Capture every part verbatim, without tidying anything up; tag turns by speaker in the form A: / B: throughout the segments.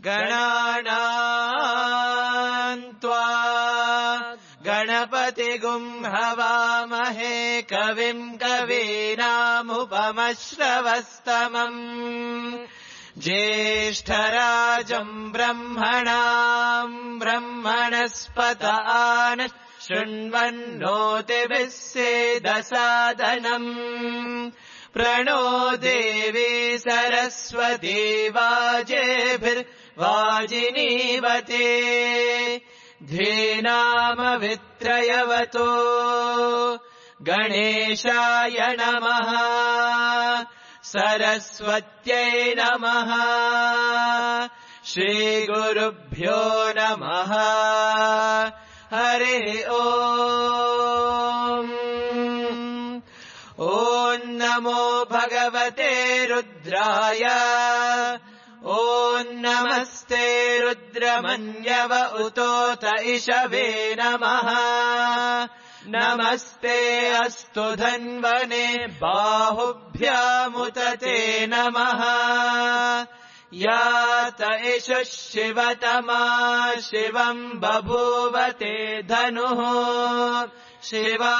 A: गणानां त्वा गणपतिगुं हवामहे कविं कवीनामुपमश्रवस्तमम् ज्येष्ठराजं ब्रह्मणां ब्रह्मणस्पत आन शृण्वन्नोतिभिः सेदसादनम् प्रणो देवी सरस्वती वाजेभिर्वाजिनीवते धीनामवित्रयवतो गणेशाय नमः सरस्वत्यै नमः श्रीगुरुभ्यो नमः हरिः ओम् ॐ नमो भगवते रुद्राय ॐ नमस्ते रुद्रमन्यव उतोत इषवे नमः नमस्ते अस्तु धन्वने बाहुभ्यामुत ते नमः यात इषुः शिवतमा शिवम् बभूवते धनुः शिवा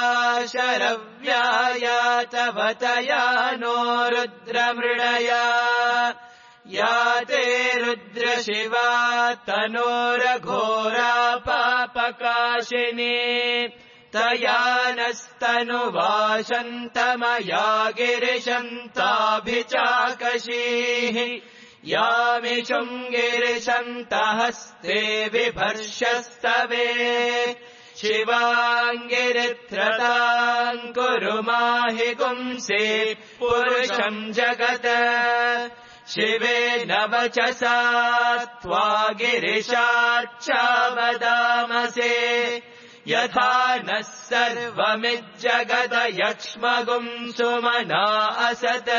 A: शरव्यायातवतया नो रुद्रमृडया या ते रुद्रशिवा तनोरघोरा पापकाशिनी तया नस्तनुवाशन्तमया गिरिशन्ताभिचाकशीः यामिषुम् गिरिशन्तहस्ते बिभर्षस्तवे शिवाङ्गिरित्रताम् कुरु माहि पुंसे पुरुषम् जगत् शिवे नवचसा त्वा गिरिशाच्चावदामसे यथा नः सर्वमिज्जगदयक्ष्मगुम् सुमना असत्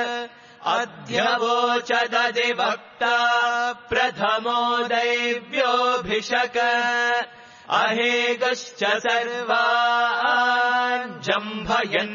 A: अध्यवोचदधिवक्ता प्रथमो दैव्योऽभिषक अहेगश्च सर्वान् जम्भयन्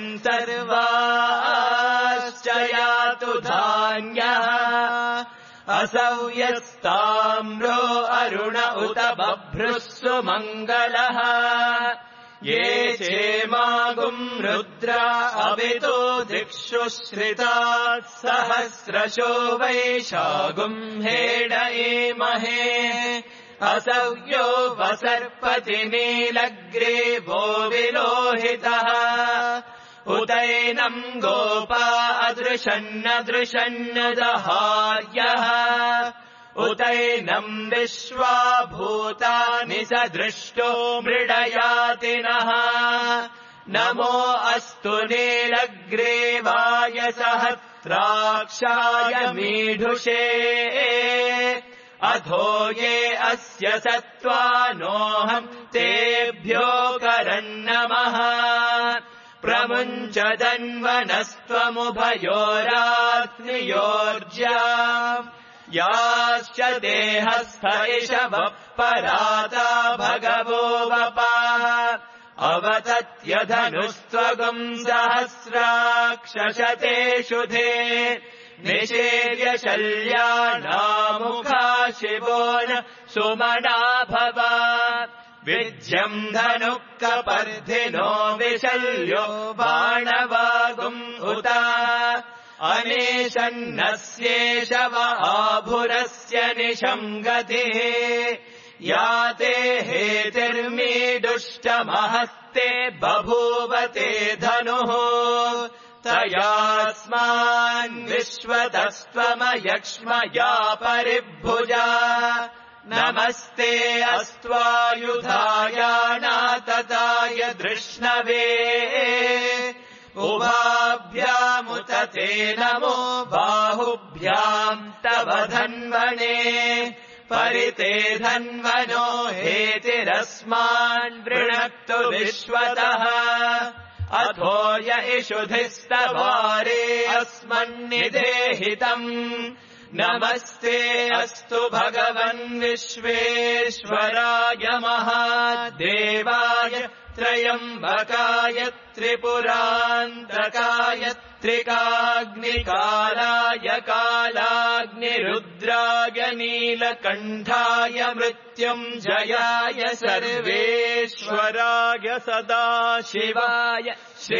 A: सर्वाश्च यातु धान्यः असौ यस्ताम्रो अरुण उत बभ्रुः सुमङ्गलः ये चेमागुम् रुद्रा अवितो दिक्षु श्रितात् सहस्रशो वैशागुम् हेडयेमहे असव्यो वसर्पति नीलग्रीवो विलोहितः उतैनम् गोपा अदृशन्नदृशन्न दहार्यः उतैनम् विश्वा भूतानि सदृष्टो मृडयातिनः नमो अस्तु नीलग्रीवाय सहस्राक्षाय मीढुषे अधो ये अस्य सत्त्वानोऽहम् तेभ्यो करन्नमः प्रमुञ्चदन्वनस्त्वमुभयोरात्नियोर्जा याश्च देहस्थ इषवः पराता भगवो वपा अवतत्यधनुस्त्वगुम् सहस्राक्षशतेषु धे निषेव्य शल्यानामुखा शिवो न सुमना भव विद्यम् धनुः कपर्धिनो विशल्यो बाणवागुम् उत अनेशन्नस्येषव आभुरस्य निशङ्गतिः या ते हेतिर्मीडुष्टमहस्ते बभूवते धनुः तयास्मान् विश्वतस्त्वमयक्ष्मया परिभुजा नमस्ते अस्त्वायुधायानातताय धृष्णवे उभाभ्यामुत ते नमो बाहुभ्याम् तव धन्वने परिते धन्वनो हेतिरस्मान् वृणक्तु विश्वतः अथो य इषुधिस्तवारे अस्मन्निदेहितम् नमस्ते अस्तु भगवन् विश्वेश्वराय महादेवाय त्रयम्बकाय त्रिपुरान्तकाय गायत्रिकाग्निकालाय कालाग्निरुद्राय नीलकण्ठाय मृत्युञ्जयाय सर्वेश्वराय सदाशिवाय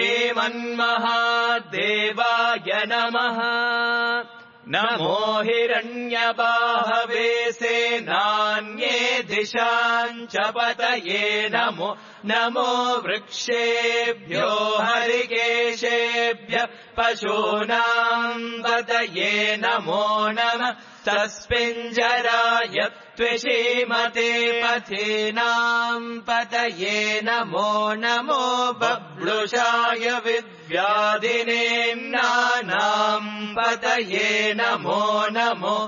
A: श्रीमन्महादेवाय नमः। नमो हिरण्यबाहवे सेनान्ये दिशां च पतये नमो नमो वृक्षेभ्यो हरिकेशेभ्यः पशूनां पतये नमो नमः। तस्मिञ्जराय त्विषीमते पथीनां पतये नमो नमो बब्लुषाय विद्व्याधिनेम्नानां पतये नमो नमो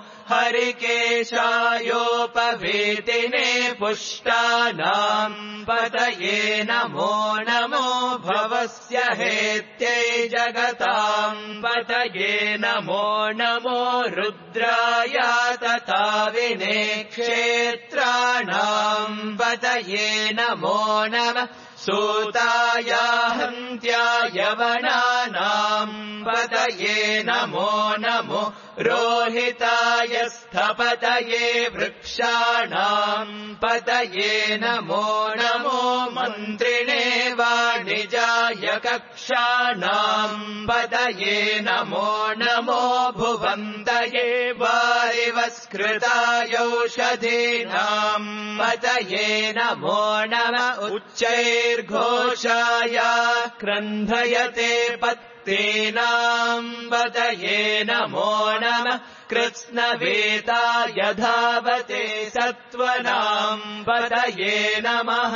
A: हरिकेशायोपवीतिने पुष्टानां पतये नमो नमो भवस्य हेत्यै जगतां पतये नमो नमो रुद्राय तथा विने क्षेत्राणां पतये नमो नमः। सूताय हन्त्याय वनानां पतये नमो नमो रोहिताय स्थपतये वृक्षाणां पतये नमो नमो मन्त्रिणे वाणिजाय कक्षाणां पतये नमो नमो भुवन्तये वारिवस्कृताय औषधीनां पतये नमो नमः। उच्चैर्घोषाय क्रन्धयते पत्तीनां पतये नमो नमः। कृत्स्नवेताय धावते सत्त्वनां पतये नमः।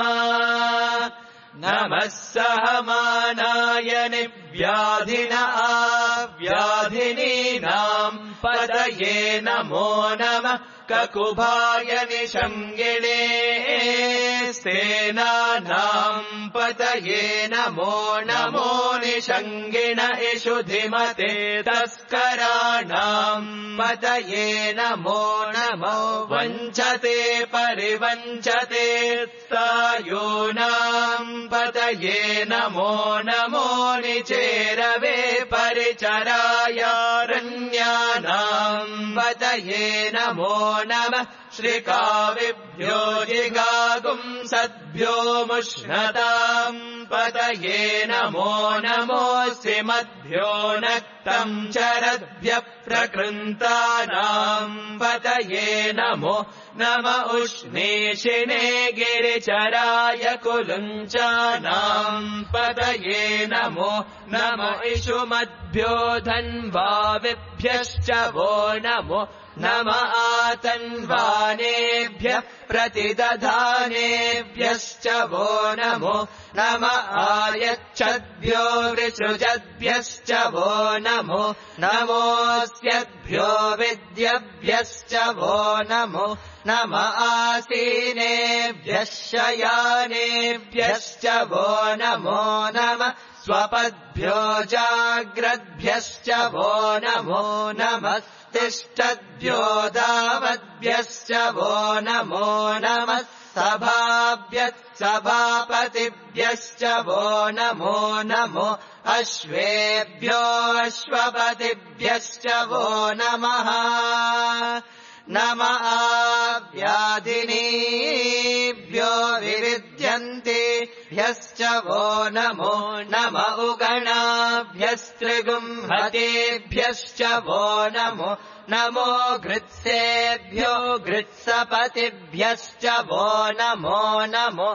A: नमः सहमानाय निव्याधिन आव्याधिनीनां पतये नमो नमः। ककुभाय निषङ्गिणे सेनानां पतये नमो नमो निषङ्गिण इषुधिमते तस्कराणां पतये नमो नमो वञ्चते परिवञ्चते सायूनां पतये नमो नमो निचेरवे परिचरायारण्यानां पतये नमो नमः। श्रीकाविभ्यो जिगागुंसद्भ्यो मुष्णतां पतये नमो नमोऽस्मिमद्भ्यो नक्तं चरद्भ्यः प्रकृन्तानां पतये नमो नम उष्णीषिणे गिरिचराय कुलुञ्चानां पतये नमो नम इषुमद्भ्यो धन्वाविभ्यश्च वो नमो नम आतन्वानेभ्यः प्रतिदधानेभ्यश्च वो नमो नम आयच्छद्भ्यो वृसृजद्भ्यश्च वो नमो नमोऽस्यद्भ्यो विद्यभ्यश्च वो नमो नम आसीनेभ्यः शयानेभ्यश्च वो नमो नमः। स्वपद्भ्यो जाग्रद्भ्यश्च वो नमो नमः। तिष्ठद्भ्यो दावद्भ्यश्च वो नमो नमः। सभाभ्यः सभापतिभ्यश्च वो नमो नमो अश्वेभ्यो अश्वपतिभ्यश्च वो नमः। नम आव्याधिनीभ्यो विविध्यन्तेभ्यश्च वो नमो नम उगणाभ्यस्त्रिगुंहतेभ्यश्च वो नमो नमो घृत्सेभ्यो घृत्सपतिभ्यश्च वो नमो नमो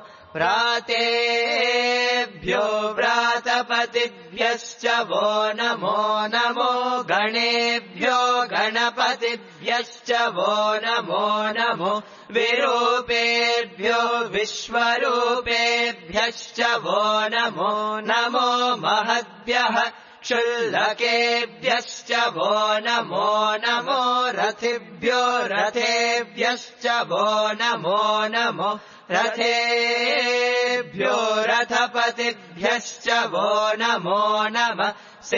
A: व्रातेभ्यो व्रातपतिभ्यश्च वो नमो नमो गणेभ्यो गणपतिभ्यश्च वो नमो नमो विरूपेभ्यो विश्वरूपेभ्यश्च वो नमो नमो महद्भ्यः क्षुल्लकेभ्यश्च वो नमो नमो रथिभ्यो रथेभ्यश्च वो नमो नमो रथेभ्यो रथपतिभ्यश्च वो नमो नमः।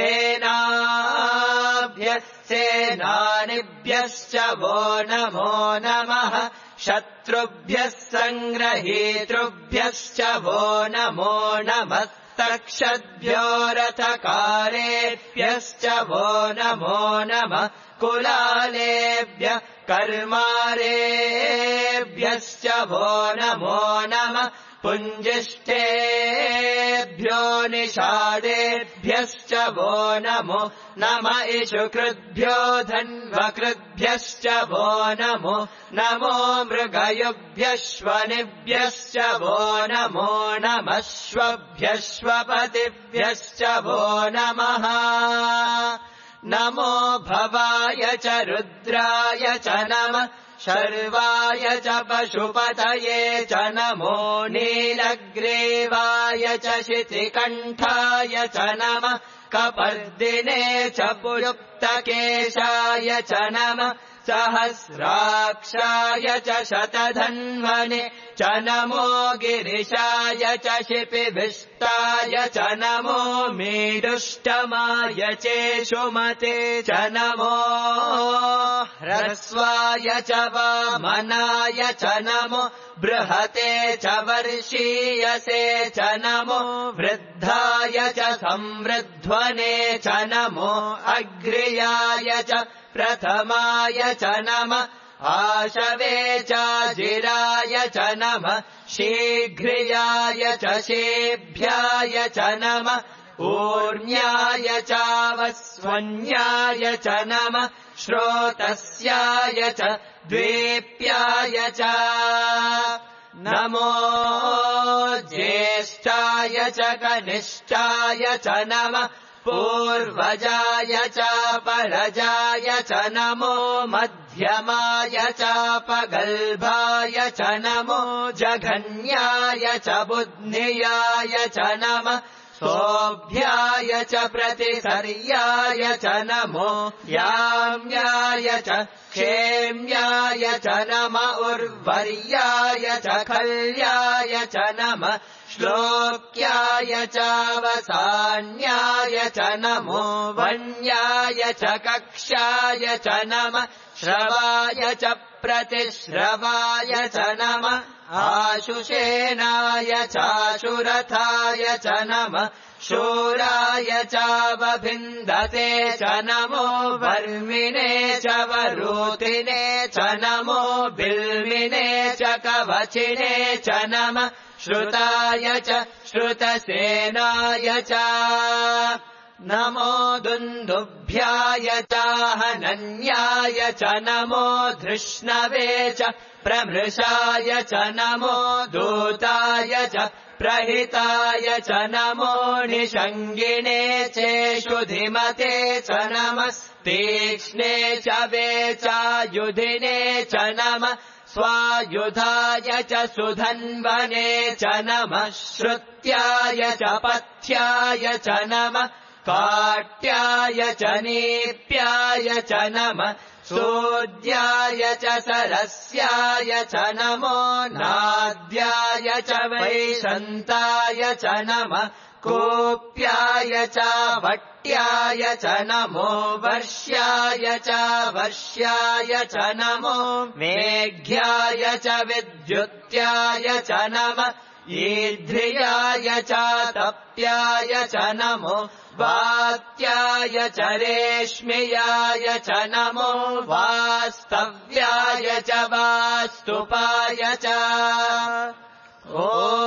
A: सेनाभ्यः सेनानिभ्यश्च वो नमो नमः। शत्रुभ्यः सङ्ग्रहीतृभ्यश्च वो नमो नमः। तक्षद्भ्यो रथकारेभ्यश्च वो नमो नमः कुलालेभ्यः कर्मारेभ्यश्च वो नमो नमः पुञ्जिष्ठेभ्यो निषादेभ्यश्च वो नमो नमः इषुकृद्भ्यो धन्वकृद्भ्यश्च वो नमो नमो मृगयुभ्यश्वनिभ्यश्च वो नमो नमः श्वभ्यश्वपतिभ्यश्च वो नमः नमो भवाय च रुद्राय च नमः शर्वाय च पशुपतये च नमो नीलग्रीवाय च शितिकण्ठाय च नमः कपर्दिने च पुयुक्तकेशाय च नमः सहस्राक्षाय च शतधन्वने च नमो गिरिशाय च शिपिभिष्टाय च नमो मीडुष्टमाय चेषुमते च नमो ह्रस्वाय च वामनाय च नमो बृहते च वर्षीयसे च नमो वृद्धाय च संवृध्वने च नमो अग्र्याय च प्रथमाय च नमः आशवे चाजिराय च नमः शीघ्रियाय च शेभ्याय च नमः ऊर्ण्याय चावस्वन्याय च नमः श्रोतस्याय च द्वेप्याय च नमो ज्येष्ठाय च कनिष्ठाय च नमः पूर्वजाय च परजाय च नमो मध्यमाय च पगल्भाय च नमो जघन्याय च बुद्ध्याय च नमः सोऽभ्याय च प्रतिसर्याय च नमो याम्याय च क्षेम्याय च नमः उर्वर्याय च खल्याय च नमः श्लोक्याय चावसान्याय च नमो वन्याय च कक्षाय च नमः श्रवाय च प्रतिश्रवाय च नमः आशुषेणाय चाशुरथाय च नमः शूराय चावभिन्दते च नमो वर्मिणे च वरूतिने च नमो बिल्मिने च कवचिने च नमः श्रुताय च श्रुतसेनाय च नमो दुन्दुभ्याय चाहनन्याय च नमो धृष्णवे च प्रमृषाय च नमो दूताय च प्रहिताय च नमो निषङ्गिणे चेषुधिमते च नमः तीक्ष्णे च वेचायुधिने च नमः स्वायुधाय च सुधन्वने च नमः श्रुत्याय च पथ्याय च नमः काट्याय च नीप्याय च नमः सूद्याय च सरस्याय च नमो नाद्याय च वैशन्ताय च नमः कोप्याय च वट्याय च नमो वर्ष्याय च वर्ष्याय च नमो मेघ्याय च विद्युत्याय च नमः ईध्रियाय च तप्याय च नमो वात्याय च रेश्म्याय च नमो वास्तव्याय च वास्तुपाय च ॐ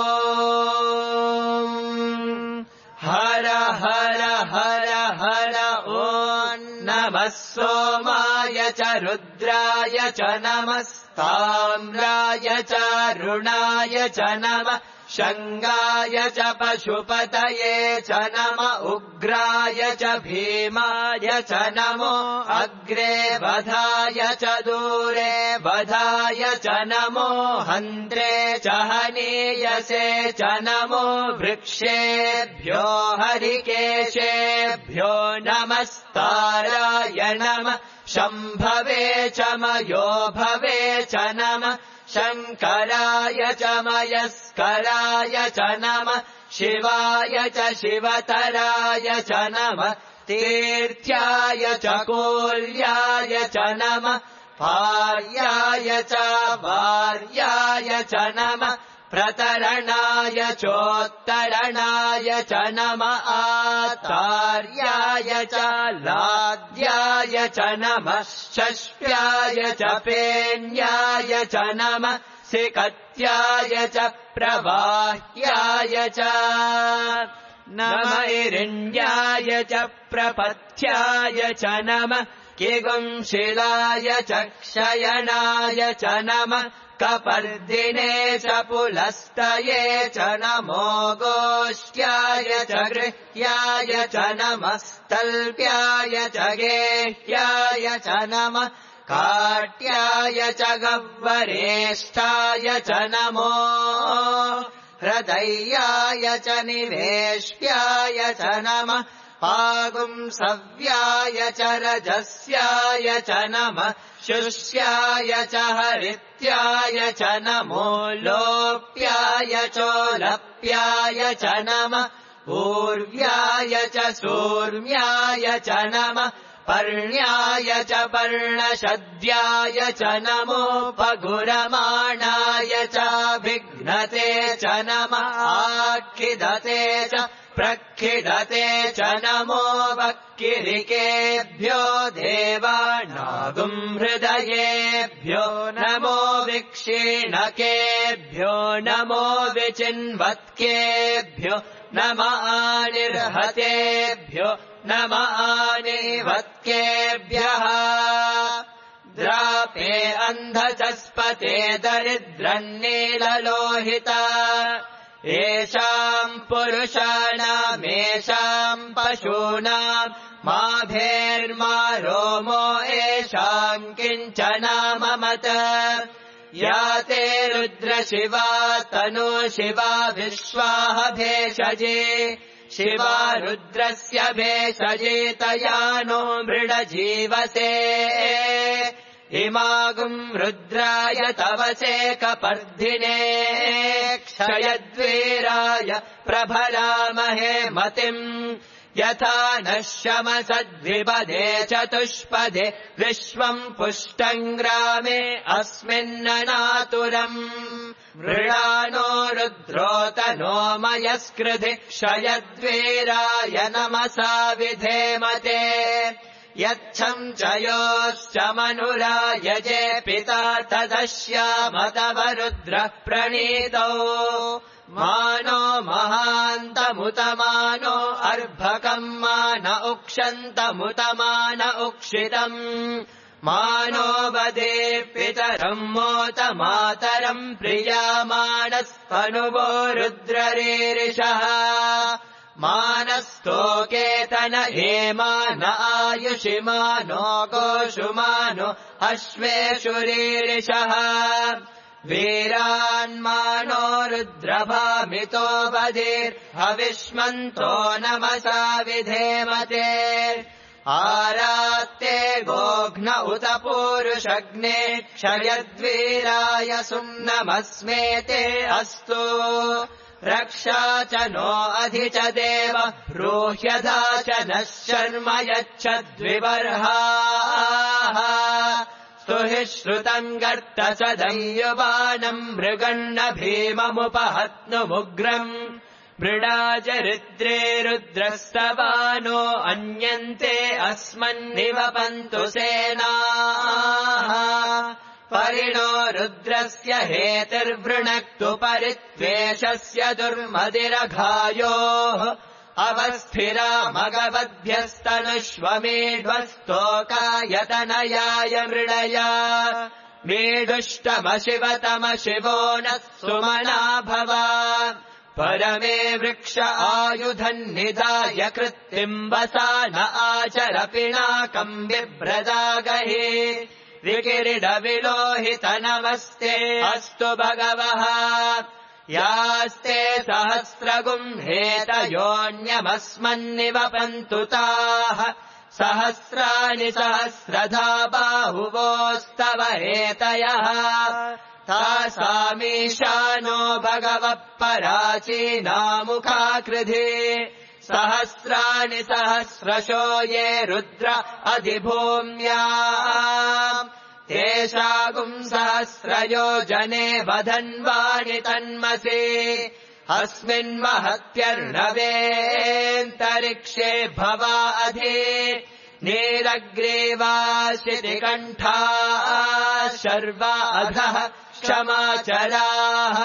A: हर हर हर हर ॐ नमः सोमाय च रुद्राय च नमस्ताम्राय च रुणाय च नमः शङ्गाय च पशुपतये च नमः उग्राय च भीमाय च नमो अग्रे वधाय च दूरे वधाय च नमो हन्त्रे च हनीयसे च नमो वृक्षेभ्यो हरिकेशेभ्यो नमस्ताराय नमः शम्भवे च मयो भवे च नमः शङ्कराय च मयस्कराय च नमः शिवाय च शिवतराय च नमः तीर्थ्याय च कोल्याय च नमः भार्याय च भार्याय च नमः प्रतरणाय चोत्तरणाय च नम आतार्याय च लाद्याय च नमः षष्ट्याय च पेन्याय च नमः सिकत्याय च प्रवाह्याय च नम इरिण्याय च प्रपथ्याय च नमः किगुंशिलाय च क्षयनाय च नमः कपर्दिने च पुलस्तये च नमो गोष्ट्याय च गृह्याय च नमः तल्प्याय च गेह्याय च नमः काट्याय च गह्वरेष्ठाय च नमो हृदयाय च निवेश्याय च नमः पागुंसव्याय च रजस्याय च नमः शुष्याय च हरित्याय च नमो लोप्याय चोलप्याय च नमः ऊर्व्याय च सूर्म्याय च नमः पर्ण्याय च पर्णशद्याय च नमोपगुरमाणाय च विघ्नते च नमः आखिदते च प्रखिदते च नमो वक्किरिकेभ्यो देवानागुं हृदयेभ्यो नमो विक्षीणकेभ्यो नमो विचिन्वत्केभ्यो नम आनिर्हतेभ्यो नम आनिवत्केभ्यः द्रापे अन्धचस्पते दरिद्रन्नीललोहिता येषाम् पुरुषाणामेषाम् पशूनाम् माभेर्मा रोमो येषाम् किञ्चनाममत या ते रुद्रशिवा तनु शिवा विश्वाह भेषजे शिवा रुद्रस्य भेषजे तया नो मृडजीवसे इमागुम् रुद्राय तवसे कपर्धिने क्षयद्वीराय प्रभरामहे मतिम् यथा नः शमसद्विपदे चतुष्पदे विश्वम् पुष्टम् ग्रामे अस्मिन्ननातुरम् मृडानो रुद्रोतनो मयस्कृधि क्षयद्वीराय नमसा विधेमते यच्छम् च योश्च मनुरायजे पिता तदश्यामतवरुद्रः प्रणीतौ मानो महान्तमुतमानो अर्भकम् मान उक्षन्तमुतमान उक्षितम् मानो वदे पितरम् मोत मातरम् प्रियामानस्तनुवो रुद्ररीरिषः मानस्तोकेतन हेमान आयुषिमानो गोषुमानो अश्वेषुरीरिषः वीरान्मानो रुद्रभामितो वधीर्हविष्मन्तो नमसा विधेमते आरात्ते गोघ्न उत पूरुषग्ने क्षयद्वीराय सुम्नमस्मेते अस्तु रक्षा च नो अधि च देव ब्रूह्यधा च नः शर्म यच्छद्विबर्हाः स्तुहि श्रुतम् गर्त च दंयुवानम् मृगण्ण भीममुपहत्नुमुग्रम् मृडाचरिद्रे रुद्रस्तवानो अन्यन्ते अस्मन्निवपन्तु सेनाः परिणो रुद्रस्य हेतिर्वृणक्तु परित्वेषस्य दुर्मदिरघायोः अवस्थिरा मगवद्भ्यस्तनुष्वमेध्वस्तोकायतनयाय मृडया मेढुष्टमशिवतमशिवो नः सुमना भवा परमे वृक्ष आयुधन्निधाय कृत्तिम् वसान आचर पिनाकम् बिभ्रदागहि विकिरीडविलोहित नमस्ते अस्तु भगवः यास्ते सहस्रगुम्हेतयोऽन्यमस्मन्निवपन्तु ताः सहस्राणि सहस्रधा बाहुवोस्तव हेतयः तासामीशानो भगवः पराचीनामुखाकृधि सहस्राणि सहस्रशो ये रुद्र अधिभूम्या तेषागुम् सहस्रयोजने वधन्वानि तन्मसि अस्मिन्महत्यर्णवेऽन्तरिक्षे भवा अधि नीलग्रीवाशितिकण्ठाः शर्वा अधः क्षमाचराः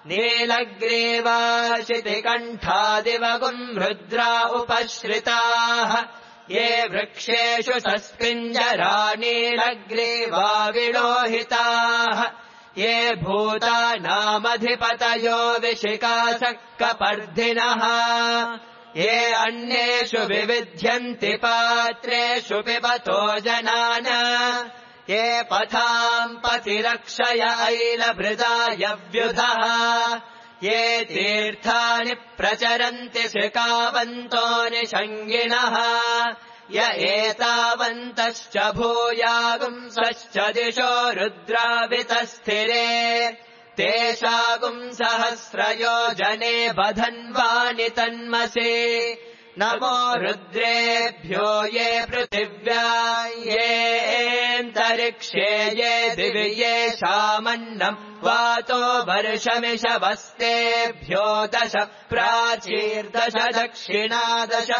A: नीलग्रीवाशितिकण्ठादिवगुम् रुद्रा उपश्रिताः ये वृक्षेषु सस्पिञ्जरा नीलग्रीवा विलोहिताः ये भूतानामधिपतयो विशिकासक्कपर्धिनः ये अन्येषु विविध्यन्ति पात्रेषु पिबतो जनान ये पथाम् पतिरक्षय ऐलभृदायव्युधः ये तीर्थानि प्रचरन्ति शिकावन्तो निषङ्गिणः य एतावन्तश्च भूयागुंसश्च दिशो रुद्रावितस्थिरे तेषागुम् सहस्रयोजने बधन्वानि तन्मसि नमो रुद्रेभ्यो ये पृथिव्या येऽन्तरिक्षे ये दिवि येषामन्नम् वातो वर्षमिषवस्तेभ्यो दश प्राचीर्दश दक्षिणादश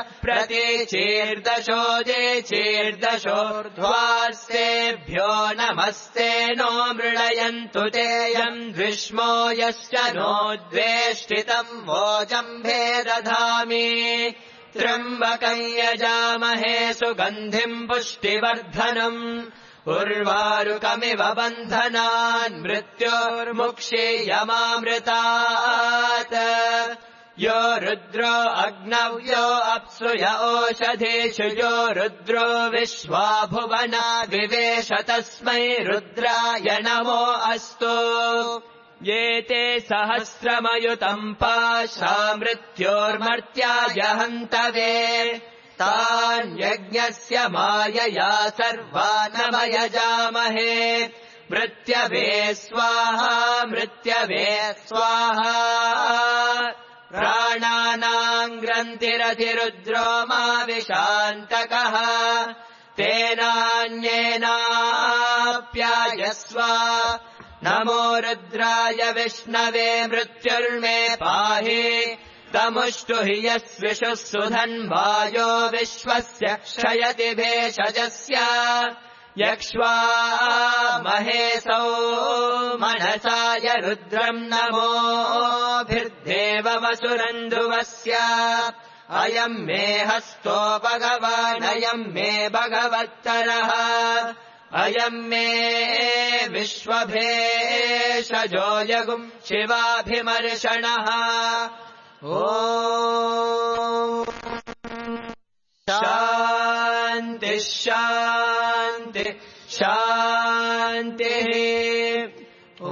A: प्रतीचीर्दशोदीचीर्दशोर्ध्वास्तेभ्यो नमस्ते नो मृळयन्तु तेऽयम् द्विष्मो यश्च नो द्वेष्टितम् वोजम्भे दधामि त्र्यम्बकम् यजामहे सुगन्धिम् पुष्टिवर्धनम् उर्वारुकमिव बन्धनान् मृत्योर्मुक्षीयमामृतात् यो रुद्रो अग्नौ यो अप्सु य ओषधीषु यो रुद्रो विश्वा भुवना विवेश तस्मै रुद्राय नमो अस्तु ये ते सहस्रमयुतम् पाशा मृत्योर्मर्त्याय हन्तवे तान्यज्ञस्य मायया सर्वानमयजामहे मृत्यवे स्वाहा मृत्यवे स्वाहा प्राणानाम् ग्रन्थिरधिरुद्रो मा विशान्तकः तेनान्येनाप्यायस्व नमो रुद्राय विष्णवे मृत्युर्मे पाहि तमुष्टु हि यस्विषुः सुधन्वायो विश्वस्य क्षयति भेषजस्य यक्ष्वा महेशौ मनसाय रुद्रम् नमोभिर्देववसुरन्धुवस्य अयम् मे हस्तो भगवानयम् मे भगवत्तरः अयम् मे विश्वभेषजो यगुम् शिवाभिमर्शनः ॐ शान्ति शान्ति शान्तिः ॐ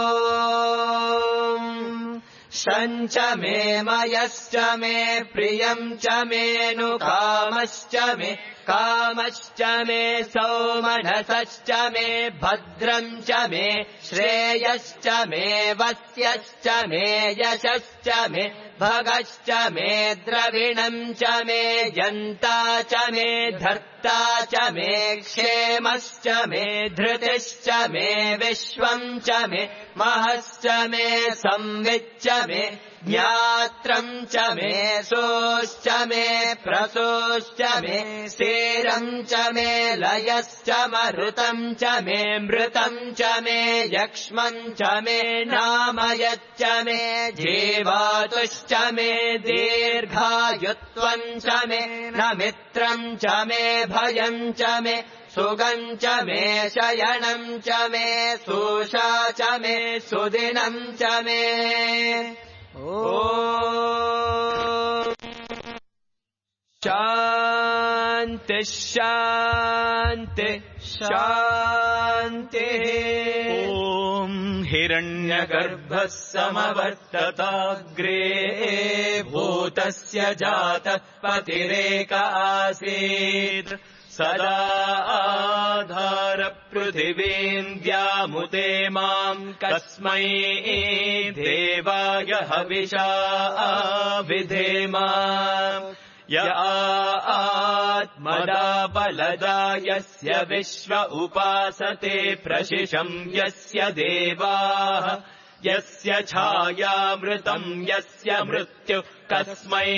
A: शञ्च मे मयश्च मे प्रियम् च मेऽनुकामश्च मे कामश्च मे सौमनसश्च मे भद्रम् च मे श्रेयश्च मे वस्यश्च मे यशश्च मे भगश्च मे द्रविणम् च मे यन्ता च मे धर्ता च मे क्षेमश्च मे धृतिश्च मे विश्वम् च मे महश्च मे संविच्च मे ज्ञात्रम् च मे सोश्च मे प्रसोश्च मे स्थिरम् च मे लयश्च मरुतम् च मे मृतम् च मे यक्ष्मम् च मे नामयच्च मे जीवातुश्च मे दीर्घायुत्वम् च मे न मित्रम् च मे भयम् च मे सुगम् च मे शयनम् च मे सुषा च मे सुदिनम् च मे ॐ शान्ति शान्ति शान्तिः
B: ॐ हिरण्यगर्भः समवर्तताग्रे भूतस्य जातः पतिरेक आसीत् सदा आधारपृथिवीम् द्यामुते माम् कस्मै देवाय हविषा विधेम य आत्मदा बलदा यस्य विश्व उपासते प्रशिशं यस्य देवाः यस्य छायामृतम् यस्य मृत्यु कस्मै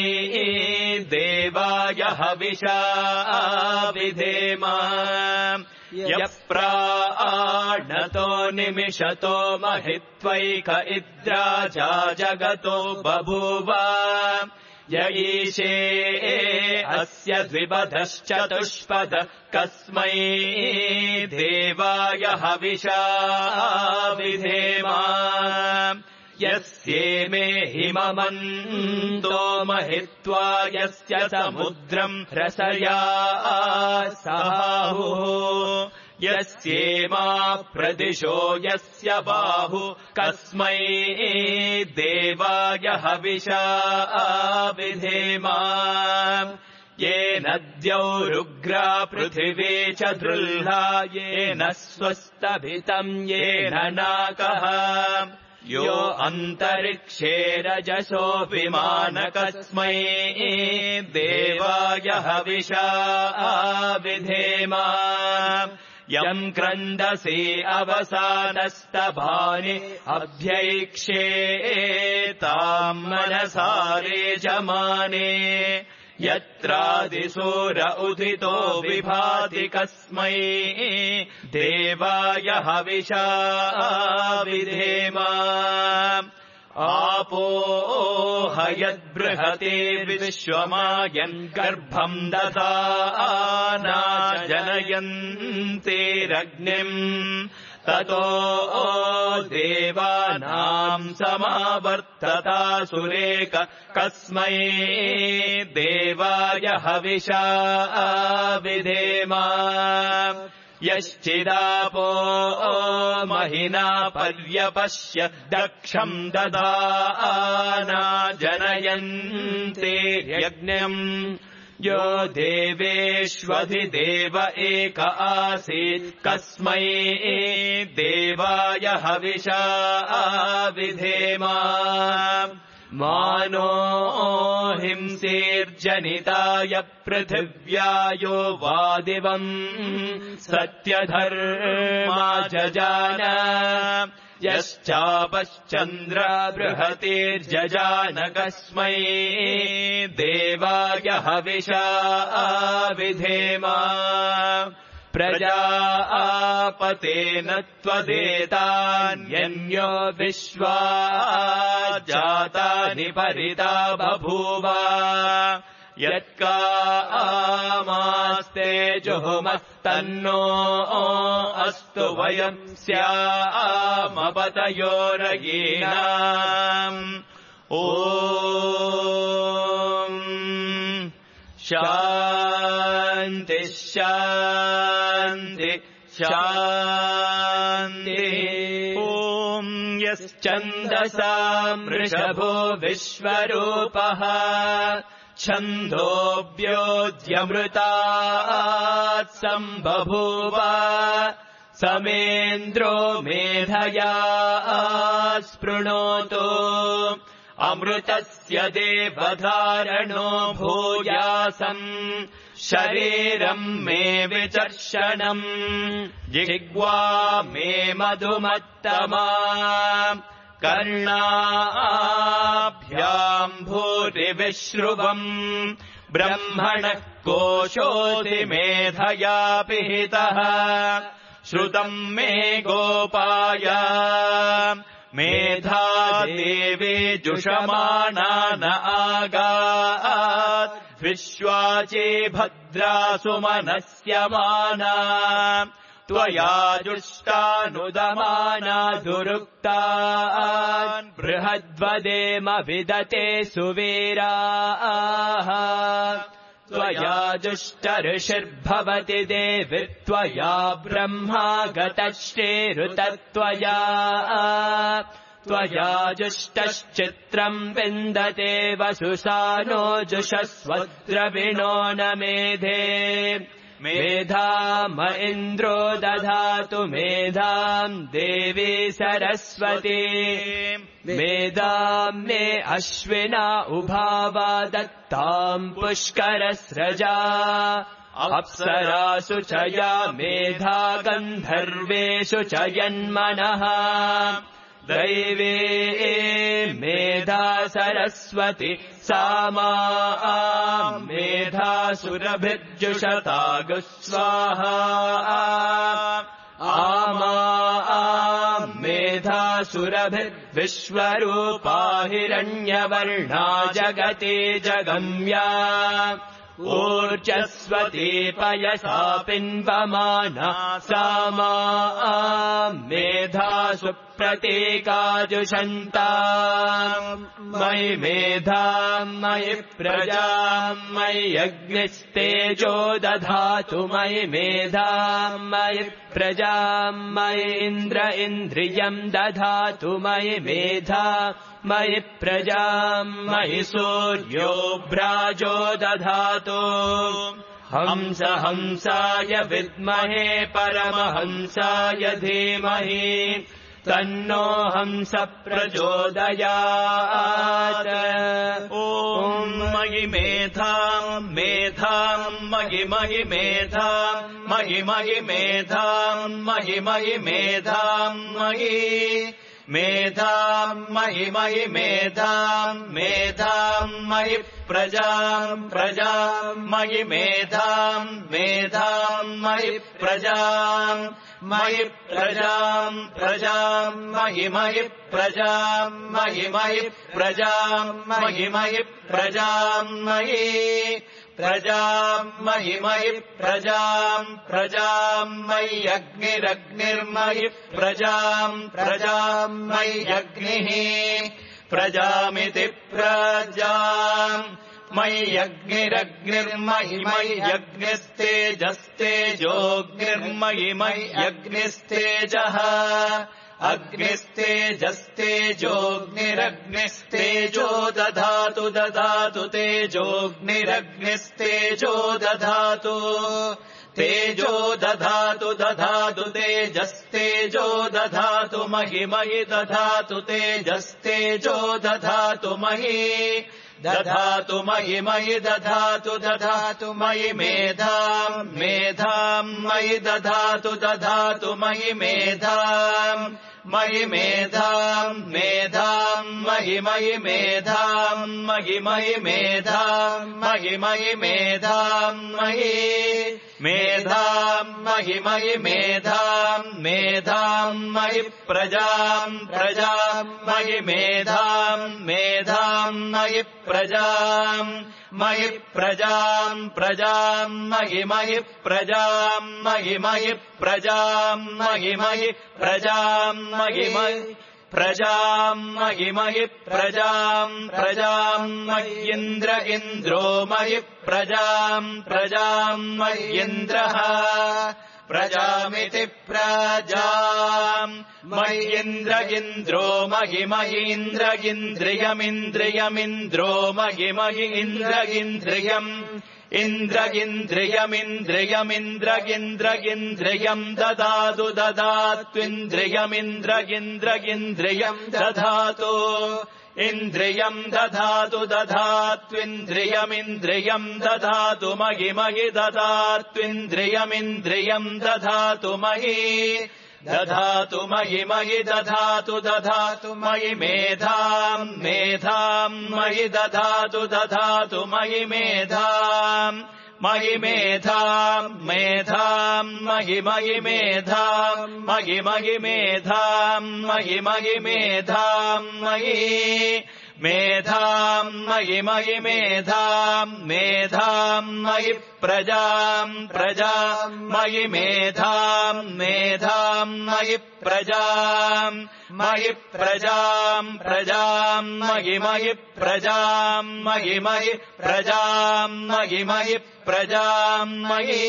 B: देवाय हविषा विधेम यः प्राणतो निमिषतो महित्वैक इद्राजा जगतो बभूव य ईशे अस्य द्विपदश्चतुष्पद कस्मै देवाय हविषा विधेम यस्येमे हिममन्दो महित्वा यस्य समुद्रम् रसया सहाहुः यस्येमा प्रदिशो यस्य बाहु कस्मै देवाय हविषा विधेम येन द्यौरुग्रा पृथिवी च दृह्ला येन स्वस्तभितम् येन नाकः यो अन्तरिक्षे रजसो विमानकस्मै देवाय हविषा विधेम यम् क्रन्दसि अवसानस्तभानि अभ्यैक्षे ताम् मनसारे जमाने यत्रादिसूर उदितो विभाति कस्मै देवाय हविषा विधेम आपो हयद्बृहते विश्वमायन् गर्भम् ददाना जनयन्तेरग्निम् ततो देवानाम् समावर्तता सुरेक कस्मै देवाय हविषा विधेम यश्चिदापो महिना पर्यपश्य दक्षम् ददाना जनयन्ते यज्ञम् यो देवेष्वधिदेव एक आसीत् कस्मै देवाय हविषा विधेम मानो हिंसेर्जनिताय पृथिव्यायो वादिवम् सत्यधर्मा जजान यश्चापश्चन्द्र बृहतेर्जजान कस्मै देवाय हविषा विधेम प्रजापतेन त्वदेतान्यन्यो विश्वा जातानि परिता बभूव यत्कामास्ते जुहुमस्तन्नो अस्तु वयम् स्यामपतयोरयीनाम् ॐ शान्ति शान्ति शान्ति ॐ यश्चन्दसाम् वृषभो विश्वरूपः छन्दोऽव्योऽद्यमृतात् सम्बभूव समेन्द्रो मेधया स्पृणोतु अमृतस्य देवधारणो भूयासम् शरीरम् मे विचर्षणम् जिह्वा मे मधुमत्तमा कर्णाभ्याम् भूरिविश्रुवम् ब्रह्मणः कोशोऽसि मेधया पिहितः श्रुतम् मे गोपाय मेधा देवे जुषमाना न आगात् विश्वाचे भद्रा सुमनस्यमाना त्वया जुष्टानुदमाना दुरुक्तान् बृहद्वदेम विदते सुवीराः त्वया जुष्टऋषिर्भवति देवि त्वया ब्रह्मा गतश्चेरुतत्वया त्वया जुष्टश्चित्रम् विन्दते वसुसानो जुषस्वद्रविणो न मेधे मेधाम इन्द्रो दधातु मेधाम् देवी सरस्वती मेधाम् मे अश्विना उभावा दत्ताम् पुष्करस्रजा अप्सरासु च या मेधा गन्धर्वेषु च यन्मनः दैवे मेधा सरस्वती सा मा मेधा सुरभिर्जुषतागुस्वाहा आमा मेधा सुरभिर्विश्वरूपा हिरण्यवर्णा जगति जगम्या ऊर्जस्वती पयसा पिन्वमाना सा मा मेधा सुप्रतीकाजुषन्ता मयि मेधाम् मयि प्रजाम् मयि अग्निस्तेजो दधातु मयि मेधाम् मयि प्रजाम् मयि इन्द्र इन्द्रियम् दधातु मयि मेधा मयि प्रजाम् मयि सूर्यो भ्राजो दधातु हंस हंसाय विद्महे परमहंसाय धीमहि तन्नो हंस प्रचोदयात् ॐ मयि मेधाम् मेधाम् मयि मयि मेधाम् मयि मयि मेधाम् मयि मयि मेधाम् मयि मेधाम् मयि मयि मेधाम् मेधाम् मयि प्रजाम् प्रजाम् मयि मेधाम् मेधाम् मयि प्रजाम् मयि प्रजाम् प्रजाम् मयि मयि प्रजाम् मयि मयि प्रजाम् मयि मयि प्रजाम् मयि प्रजाम् मयि मयि प्रजाम् प्रजाम् मयि अग्निरग्निर्मयि प्रजाम् प्रजाम् मयि अग्निः प्रजामिति प्रजाम् मयि अग्निरग्निर्मयि मयि अग्निस्तेजस्तेजोऽग्निर्मयि मयि अग्निस्तेजः अग्निस्तेजस्तेजोऽग्निरग्निस्तेजो दधातु दधातु तेजोऽग्निरग्निस्तेजो दधातु तेजो दधातु दधातु तेजस्तेजो दधातु महि मयि दधातु तेजस्तेजो दधातु महि दधातु महि मयि दधातु दधातु मयि मेधाम् मेधाम् मयि दधातु दधातु मयि मेधाम् मयि मेधाम् मेधाम् मयि मयि मेधाम् मयि मयि मेधाम् मयि मयि मेधाम् मयि मेधाम् मयि मयि मेधाम् मेधाम् मयि प्रजाम् प्रजाम् मयि मेधाम् मेधाम् मयि प्रजाम् मयि प्रजाम् प्रजाम् मयि मयि प्रजाम् मयि मयि प्रजाम् मयि मयि प्रजाम् मयि मयि प्रजाम् मयि मयि प्रजाम् प्रजाम् मय्यिन्द्र इन्द्रो मयि प्रजाम् प्रजाम् मय्यिन्द्रः प्रजामिति प्रजाम् मय्यिन्द्र इन्द्रो मयि मयि इन्द्र इन्द्रियमिन्द्रियमिन्द्रो मयि मयि इन्द्र इन्द्रियम् इन्द्र इन्द्रियमिन्द्रियमिन्द्र इन्द्र इन्द्रियम् ददातु ददात्विन्द्रियमिन्द्र इन्द्र इन्द्रियम् दधातु इन्द्रियम् दधातु दधात्विन्द्रियमिन्द्रियम् दधातु मयि मयि ददात्विन्द्रियमिन्द्रियम् दधातु मयि दधातु मयि मयि दधातु दधातु मयि मेधाम् मेधाम् मयि दधातु दधातु मयि मेधाम् मयि मेधाम् मेधाम् मयि मयि मेधाम् मयि मयि मेधाम् मयि मयि मेधाम् मयि मेधाम् मयि मयि मेधाम् मेधाम् मयि प्रजाम् प्रजाम् मयि मेधाम् मेधाम् मयि प्रजाम् मयि प्रजाम् प्रजाम् मयि मयि प्रजाम् मयि मयि प्रजाम् मयि मयि प्रजाम् मयि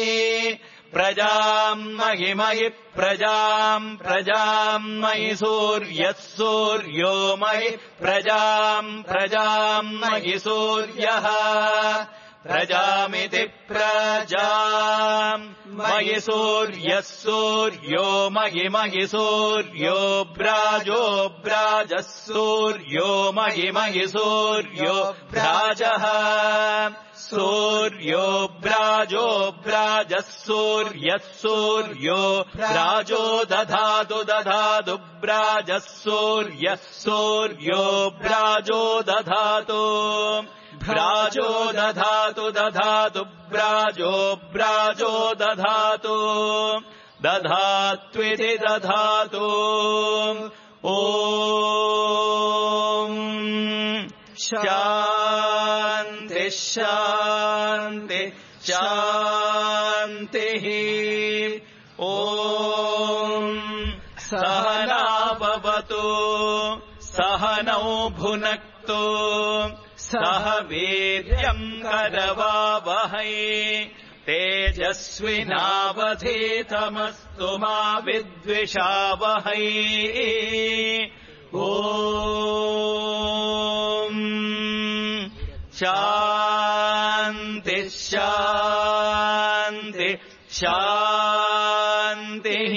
B: प्रजाम् मयि मयि प्रजाम् प्रजाम् मयि सूर्यः सूर्यो मयि प्रजाम् प्रजाम् मयि सूर्यः प्रजामिति प्रजाम् मयि सूर्यः सूर्यो मयि मयि सूर्यो भ्राजो भ्राजः सूर्यो मयि मयि सूर्यो भ्राजः सूर्यो भ्राजो भ्राजः सूर्यः सूर्यो भ्राजो दधातु दधातु भ्राजः सूर्यः सूर्यो भ्राजो दधातु भ्राजो दधातु दधातु भ्राजो भ्राजो दधातु दधात्विति दधातु ॐ शान्ति शान्ति शान्तिः ॐ सहना भवतु सहनौ भुनक्तु सह वीर्यम् करवावहै तेजस्विनावधीतमस्तु मा विद्विषावहै ॐ शान्ति शान्ति शान्तिः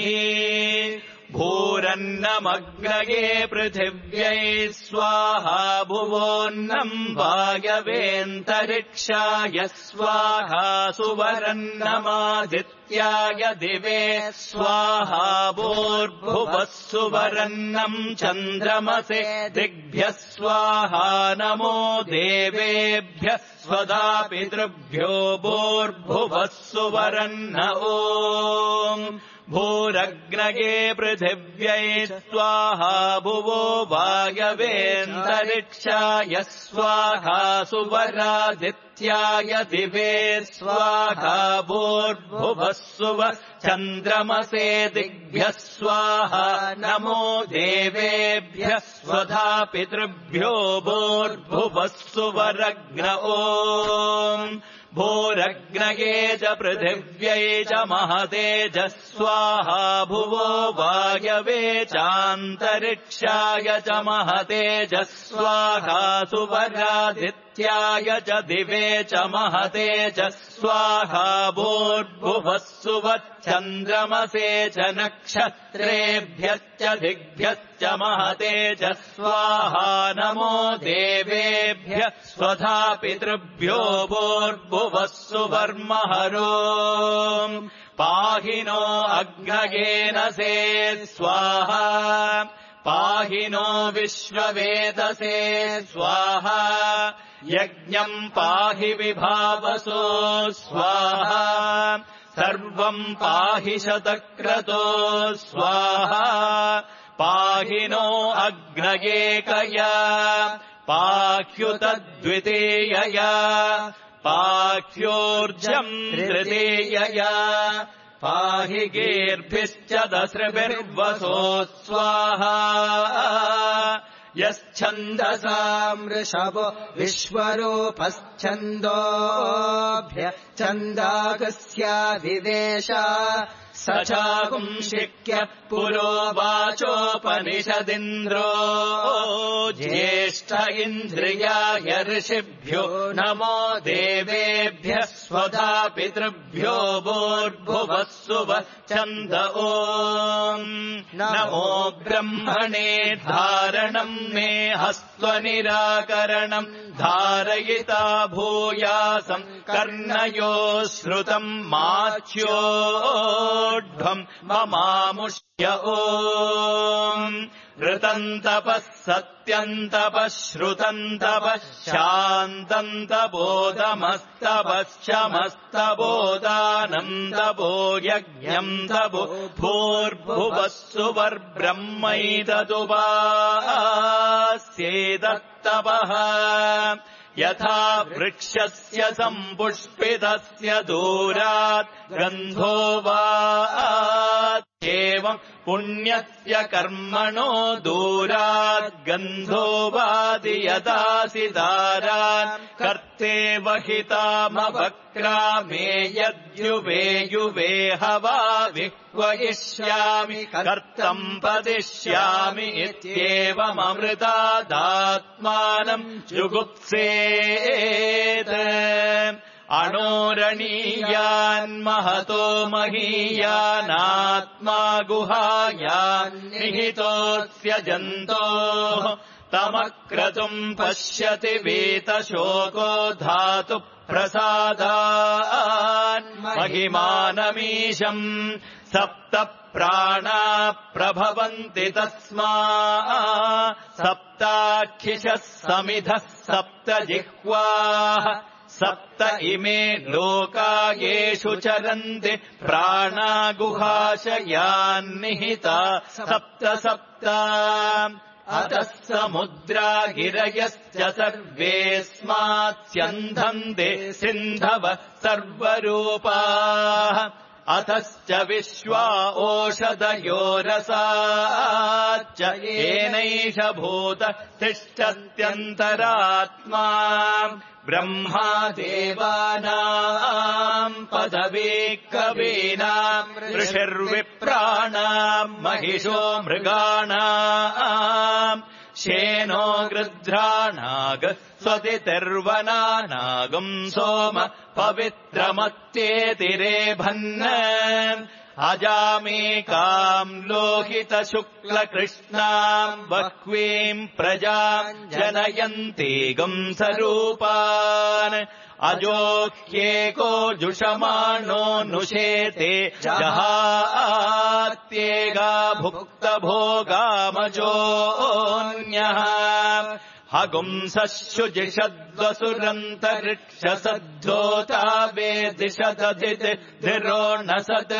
B: भूरन्नमग्नये पृथिव्यै स्वाहा भुवोन्नम् वायवेऽन्तरिक्षाय स्वाहा सुवरन्नमादित्याय दिवे स्वाहा भूर्भुवः सुवरन्नम् चन्द्रमसे दिग्भ्यः स्वाहा नमो देवेभ्यः स्वधा पितृभ्यो भूर्भुवः सुवरन्न ॐ भूरग्नये पृथिव्यै स्वाहा भुवो वायवेऽन्तरिक्षाय स्वाहा सुवरादित्याय दिवे स्वाहा भूर्भुवः सुवः चन्द्रमसे दिग्भ्यः स्वाहा नमो देवेभ्यः स्वधा पितृभ्यो भूर्भुवः सुवरग्न ॐ भूरग्नये च पृथिव्यै च महते च स्वाहा भुवो वायवे चान्तरिक्षाय च महते च स्वाहा सुवरादित्याय च दिवे च महते च स्वाहा भूर्भुवः सुवच्चन्द्रमसे च नक्षत्रेभ्यश्च दिग्भ्यश्च महते च स्वाहा नमो देवेभ्यः स्वधा पितृभ्यो भूर्भुवः सुवर्महरो पाहि नो अग्नयेन से स्वाहा पाहि नो विश्ववेदसे स्वाहा यज्ञम् पाहि विभावसो स्वाहा सर्वम् पाहि शतक्रतो स्वाहा पाहि नो अग्नयेकया पाह्युतद्वितीयया पाह्योर्जम् तृतीयया पाहि गीर्भिश्च दस्रभिर्वसो स्वाहा यच्छन्दसाम् वृषभो विश्वरूपश्छन्दोभ्य छन्दागस्याभिवेशा स चाकुंशिक्यः पुरोवाचोपनिषदिन्द्रो ज्येष्ठ इन्द्रियाय ऋषिभ्यो नमो देवेभ्यः स्वधा पितृभ्यो भूर्भुवः सुवः छन्द ॐ नमो ब्रह्मणे धारणम् मे हस्त्वनिराकरणम् धारयिता भूयासम् कर्णयोः श्रुतम् माच्योढ्वम् ममामुष्य ॐ ऋतम् तपः सत्यम् तपः श्रुतम् तपः शान्तम् तपोदमस्तपश्चमस्तपोदानम् तपो यज्ञम् तपो भूर्भुवः सुवर्ब्रह्मैतदुपास्येतत्तपः यथा वृक्षस्य सम्पुष्पितस्य दूरात् गन्धो वा एवम् पुण्यस्य कर्मणो दूरात् गन्धो वादि यदासि दारान् कर्तेव हितामवक्रामे यद्युवे युवे हवा विह्वयिष्यामि कर्तम् पदिष्यामि इत्येवममृतादात्मानम् जुगुप्सेत् अणोरणीयान्महतो महीयानात्मा गुहायान् निहितोऽस्य जन्तोः तमक्रतुम् पश्यति वीतशोको धातु प्रसादान् महिमानमीशम् सप्त प्राणा प्रभवन्ति तस्मा सप्ताक्षिषः समिधः सप्त जिह्वाः सप्त इमे लोका येषु चरन्ति प्राणा गुहाशयान्निहिता सप्त सप्त अतः समुद्रा गिरयश्च सर्वेऽस्मात्स्यन्धन्ते सिन्धव सर्वरूपाः अथश्च विश्वा ओषधयो रसाच्च येनैष भूत तिष्ठत्यन्तरात्मा ब्रह्मा देवानाम् पदवी कवीनाम् ऋषिर्विप्राणाम् महिषो मृगाणाम् शेनो गृध्राणाग स्वतिर्वनानागम् सोम पवित्रमत्येतिरेभन् अजामेकाम् लोहितशुक्लकृष्णाम् बह्वीम् प्रजाम् जनयन्तीगम् स्वरूपान् अजोह्येको जुषमाणो नुषेते जहात्येगा भुक्तभोगामजोऽन्यः हगुंसशुजिषद्वसुरन्तरिक्षसद्धोता वेदिशदधिरोणसत्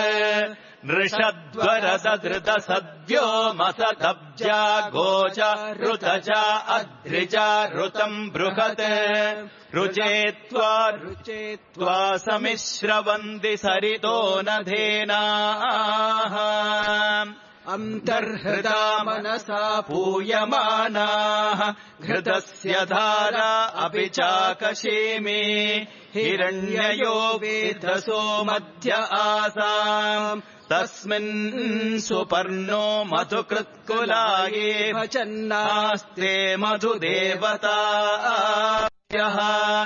B: नृषद्वरदधृतसद्यो मसदब्जा गोचा ऋतजा अध्रिजा ऋतम् बृहत् रुचेत्वा रुचेत्वा समिश्रवन्ति सरितो नधेनाः अन्तर्हृदा मनसा पूयमानाः घृतस्य धारा अपि चाकशेमे हिरण्ययो वेधसो मध्य आसाम् तस्मिन् सुपर्णो मधुकृत्कुलाये वचन्नास्ते मधुदेवताः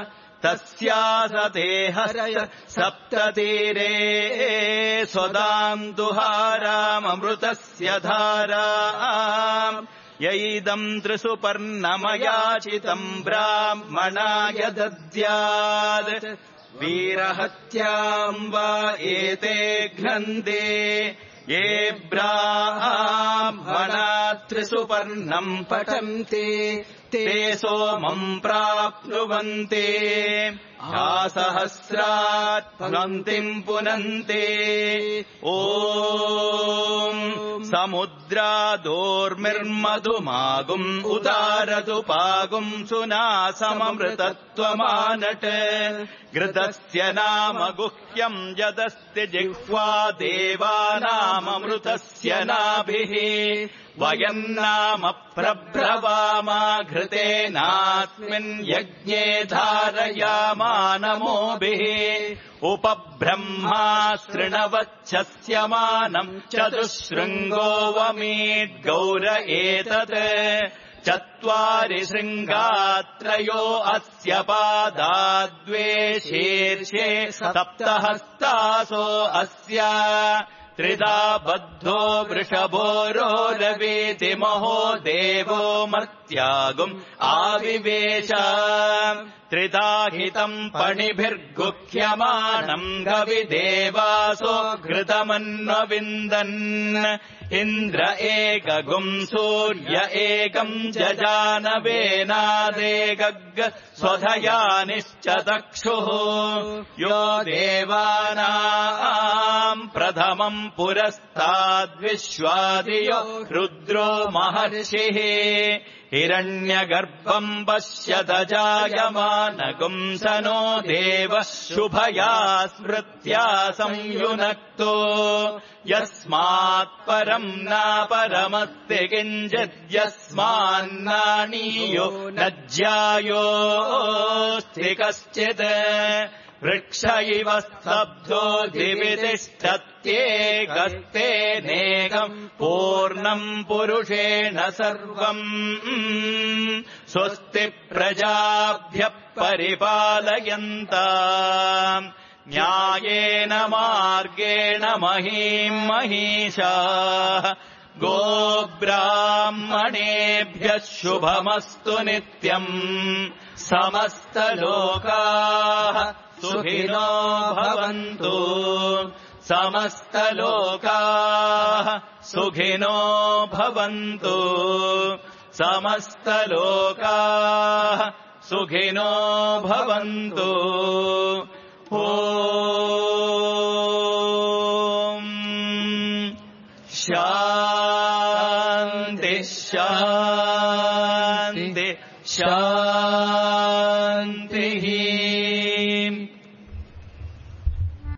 B: तस्यासतेहरय सप्ततीरे स्वदाम् दुहाराममृतस्य धाराम् यैदम् त्रिसुपर्णमयाचितम् ब्राह्मणाय दद्यात् वीरहत्याम् वा एते घ्नन्ते ये ब्राह्मणा त्रिसुपर्णम् पठन्ति ते सोमम् प्राप्नुवन्ति सहस्रात् पुनन्तिम् पुनन्ति ॐ समुद्रादोर्मिर्मधुमागुम् उदारतु पागुम् सुनासममृतत्वमानट् घृतस्य नाम गुह्यम् यदस्ति जिह्वा देवानाममृतस्य नाभिः वयम् नाम प्रब्रवामा घृतेनास्मिन् यज्ञे धारयामानमोभिः उपब्रह्मा शृणवच्छस्यमानम् चतुःशृङ्गो वमीद्गौर एतत् चत्वारि शृङ्गात्रयो अस्य पादा द्वे शीर्षे सप्तहस्तासो अस्य त्रिधा बद्धो वृषभोरोरवीति महो देवो मर्त्यागुम् आविवेश त्रिधा हितम् पणिभिर्गुह्यमानम् गविदेवासो घृतमन्वविन्दन् इन्द्र एकगुम् सूर्य एकम् जजानवेनादेगग् स्वधयानिश्च दक्षुः यो देवानाम् प्रथमम् पुरस्ताद्विश्वादियो रुद्रो महर्षिः हिरण्यगर्भम् पश्यत जायमानगुम् स नो देवः शुभया स्मृत्या संयुनक्तो यस्मात् परम् नापरमस्ति किञ्चित् यस्मान्नानीयो न ज्यायोऽस्ति कश्चित् वृक्ष इव स्तब्धो दिवि तिष्ठत्येकस्तेनेकम् पूर्णम् पुरुषेण सर्वम् स्वस्ति प्रजाभ्यः परिपालयन्ताम् न्यायेन मार्गेण महीम् महिषाः गोब्राह्मणेभ्यः शुभमस्तु नित्यम् समस्तलोकाः सुखिनो भवन्तु समस्तलोकाः सुखिनो भवन्तु समस्तलोकाः सुखिनो भवन्तु ॐ शान्ति शान्ति शान्तिः